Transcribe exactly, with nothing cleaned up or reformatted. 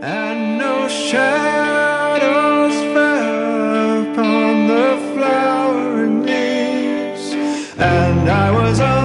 and no shadows fell upon the flowering leaves, and I was